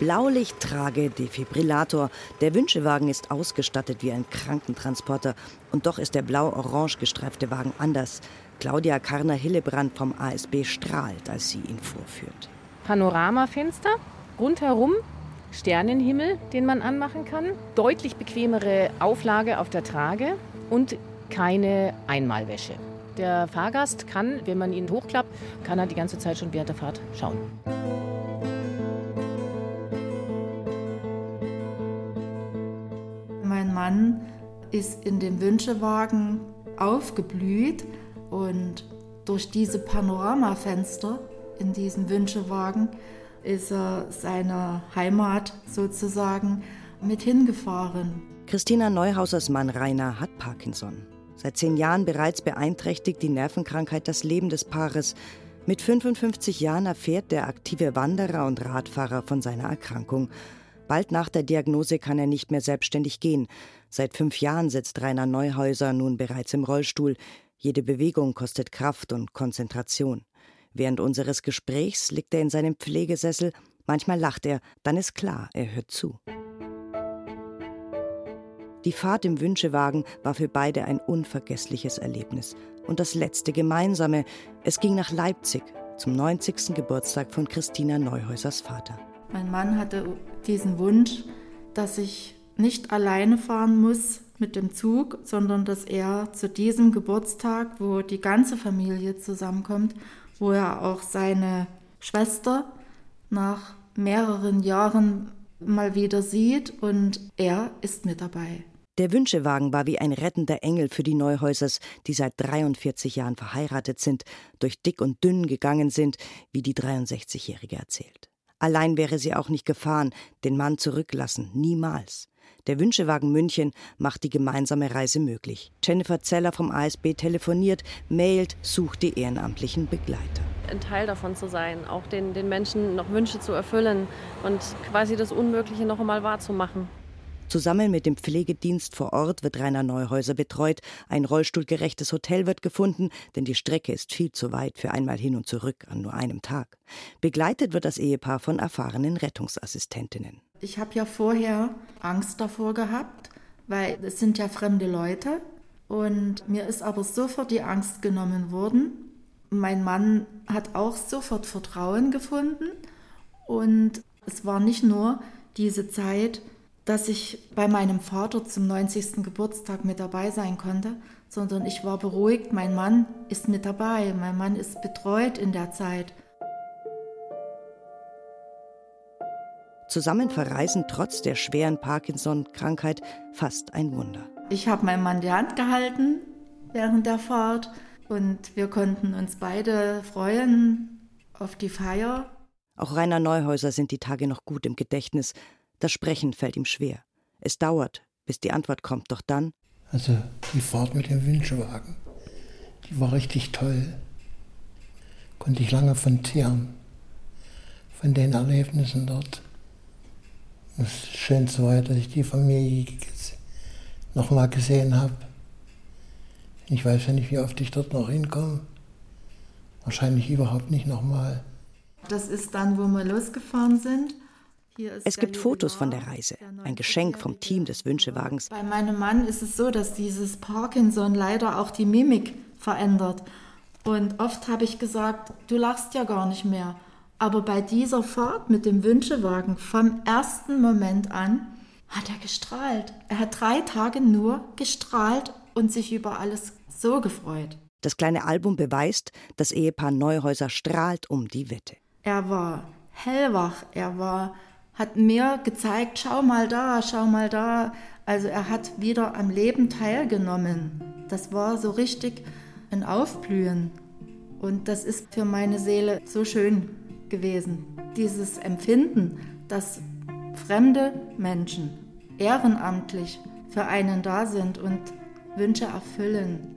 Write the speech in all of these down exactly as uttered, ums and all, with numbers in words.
Blaulicht, Trage, Defibrillator. Der Wünschewagen ist ausgestattet wie ein Krankentransporter. Und doch ist der blau-orange gestreifte Wagen anders. Claudia Karner-Hillebrand vom A S B strahlt, als sie ihn vorführt. Panoramafenster, rundherum Sternenhimmel, den man anmachen kann. Deutlich bequemere Auflage auf der Trage und keine Einmalwäsche. Der Fahrgast kann, wenn man ihn hochklappt, kann er die ganze Zeit schon während der Fahrt schauen. Mein Mann ist in dem Wünschewagen aufgeblüht und durch diese Panoramafenster in diesem Wünschewagen ist er seiner Heimat sozusagen mit hingefahren. Christina Neuhausers Mann Rainer hat Parkinson. Seit zehn Jahren bereits beeinträchtigt die Nervenkrankheit das Leben des Paares. Mit fünfundfünfzig Jahren erfährt der aktive Wanderer und Radfahrer von seiner Erkrankung. Bald nach der Diagnose kann er nicht mehr selbstständig gehen. Seit fünf Jahren sitzt Rainer Neuhauser nun bereits im Rollstuhl. Jede Bewegung kostet Kraft und Konzentration. Während unseres Gesprächs liegt er in seinem Pflegesessel. Manchmal lacht er, dann ist klar, er hört zu. Die Fahrt im Wünschewagen war für beide ein unvergessliches Erlebnis. Und das letzte gemeinsame, es ging nach Leipzig zum neunzigsten Geburtstag von Christina Neuhausers Vater. Mein Mann hatte diesen Wunsch, dass ich nicht alleine fahren muss mit dem Zug, sondern dass er zu diesem Geburtstag, wo die ganze Familie zusammenkommt, wo er auch seine Schwester nach mehreren Jahren mal wieder sieht und er ist mit dabei. Der Wünschewagen war wie ein rettender Engel für die Neuhausers, die seit dreiundvierzig Jahren verheiratet sind, durch dick und dünn gegangen sind, wie die dreiundsechzigjährige erzählt. Allein wäre sie auch nicht gefahren, den Mann zurücklassen, niemals. Der Wünschewagen München macht die gemeinsame Reise möglich. Jennifer Zeller vom A S B telefoniert, mailt, sucht die ehrenamtlichen Begleiter. Ein Teil davon zu sein, auch den, den Menschen noch Wünsche zu erfüllen und quasi das Unmögliche noch einmal wahrzumachen. Zusammen mit dem Pflegedienst vor Ort wird Rainer Neuhauser betreut. Ein rollstuhlgerechtes Hotel wird gefunden, denn die Strecke ist viel zu weit für einmal hin und zurück an nur einem Tag. Begleitet wird das Ehepaar von erfahrenen Rettungsassistentinnen. Ich habe ja vorher Angst davor gehabt, weil es sind ja fremde Leute. Und mir ist aber sofort die Angst genommen worden. Mein Mann hat auch sofort Vertrauen gefunden. Und es war nicht nur diese Zeit, dass ich bei meinem Vater zum neunzigsten Geburtstag mit dabei sein konnte, sondern ich war beruhigt, mein Mann ist mit dabei, mein Mann ist betreut in der Zeit. Zusammen verreisen trotz der schweren Parkinson-Krankheit fast ein Wunder. Ich habe meinem Mann die Hand gehalten während der Fahrt und wir konnten uns beide freuen auf die Feier. Auch Rainer Neuhauser sind die Tage noch gut im Gedächtnis. Das Sprechen fällt ihm schwer. Es dauert, bis die Antwort kommt, doch dann... Also die Fahrt mit dem Wünschewagen, die war richtig toll. Konnte ich lange von zehren, von den Erlebnissen dort. Das Schönste war, dass ich die Familie noch mal gesehen habe. Ich weiß ja nicht, wie oft ich dort noch hinkomme. Wahrscheinlich überhaupt nicht nochmal. Das ist dann, wo wir losgefahren sind. Es gibt Fotos von der Reise, ein Geschenk vom Team des Wünschewagens. Bei meinem Mann ist es so, dass dieses Parkinson leider auch die Mimik verändert. Und oft habe ich gesagt, du lachst ja gar nicht mehr. Aber bei dieser Fahrt mit dem Wünschewagen vom ersten Moment an hat er gestrahlt. Er hat drei Tage nur gestrahlt und sich über alles so gefreut. Das kleine Album beweist, das Ehepaar Neuhauser strahlt um die Wette. Er war hellwach, er war... hat mir gezeigt, schau mal da, schau mal da. Also er hat wieder am Leben teilgenommen. Das war so richtig ein Aufblühen. Und das ist für meine Seele so schön gewesen. Dieses Empfinden, dass fremde Menschen ehrenamtlich für einen da sind und Wünsche erfüllen.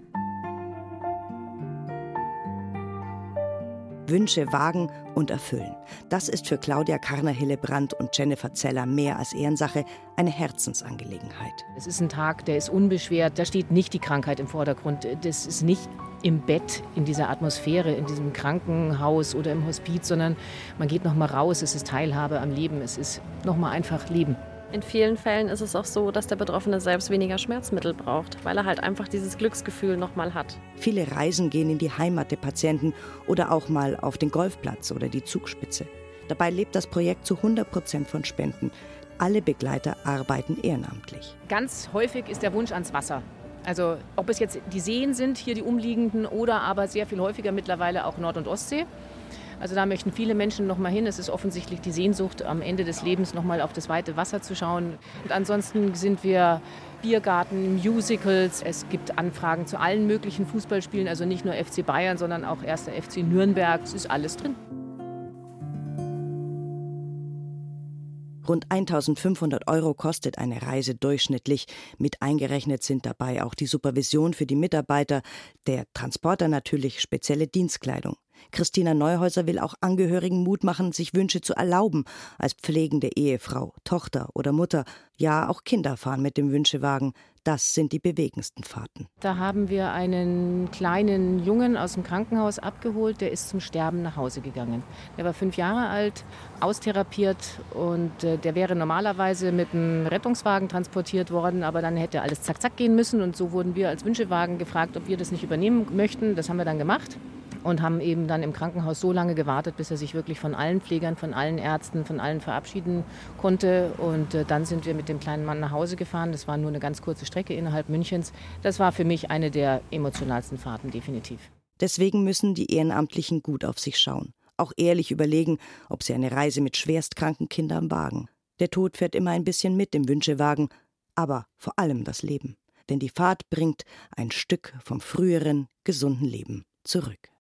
Wünsche wagen und erfüllen. Das ist für Claudia Karner-Hillebrand und Jennifer Zeller mehr als Ehrensache, eine Herzensangelegenheit. Es ist ein Tag, der ist unbeschwert, da steht nicht die Krankheit im Vordergrund. Das ist nicht im Bett, in dieser Atmosphäre, in diesem Krankenhaus oder im Hospiz, sondern man geht noch mal raus, es ist Teilhabe am Leben, es ist noch mal einfach Leben. In vielen Fällen ist es auch so, dass der Betroffene selbst weniger Schmerzmittel braucht, weil er halt einfach dieses Glücksgefühl noch mal hat. Viele Reisen gehen in die Heimat der Patienten oder auch mal auf den Golfplatz oder die Zugspitze. Dabei lebt das Projekt zu hundert Prozent von Spenden. Alle Begleiter arbeiten ehrenamtlich. Ganz häufig ist der Wunsch ans Wasser. Also ob es jetzt die Seen sind, hier die umliegenden, oder aber sehr viel häufiger mittlerweile auch Nord- und Ostsee. Also da möchten viele Menschen noch mal hin. Es ist offensichtlich die Sehnsucht, am Ende des Lebens noch mal auf das weite Wasser zu schauen. Und ansonsten sind wir Biergarten, Musicals. Es gibt Anfragen zu allen möglichen Fußballspielen, also nicht nur F C Bayern, sondern auch erster F C Nürnberg. Es ist alles drin. Rund eintausendfünfhundert Euro kostet eine Reise durchschnittlich. Mit eingerechnet sind dabei auch die Supervision für die Mitarbeiter, der Transporter natürlich spezielle Dienstkleidung. Christina Neuhäuser will auch Angehörigen Mut machen, sich Wünsche zu erlauben, als pflegende Ehefrau, Tochter oder Mutter. Ja, auch Kinder fahren mit dem Wünschewagen. Das sind die bewegendsten Fahrten. Da haben wir einen kleinen Jungen aus dem Krankenhaus abgeholt, der ist zum Sterben nach Hause gegangen. Der war fünf Jahre alt, austherapiert, und der wäre normalerweise mit einem Rettungswagen transportiert worden, aber dann hätte alles zack zack gehen müssen, und so wurden wir als Wünschewagen gefragt, ob wir das nicht übernehmen möchten. Das haben wir dann gemacht. Und haben eben dann im Krankenhaus so lange gewartet, bis er sich wirklich von allen Pflegern, von allen Ärzten, von allen verabschieden konnte. Und äh, dann sind wir mit dem kleinen Mann nach Hause gefahren. Das war nur eine ganz kurze Strecke innerhalb Münchens. Das war für mich eine der emotionalsten Fahrten, definitiv. Deswegen müssen die Ehrenamtlichen gut auf sich schauen. Auch ehrlich überlegen, ob sie eine Reise mit schwerstkranken Kindern wagen. Der Tod fährt immer ein bisschen mit im Wünschewagen, aber vor allem das Leben. Denn die Fahrt bringt ein Stück vom früheren, gesunden Leben zurück.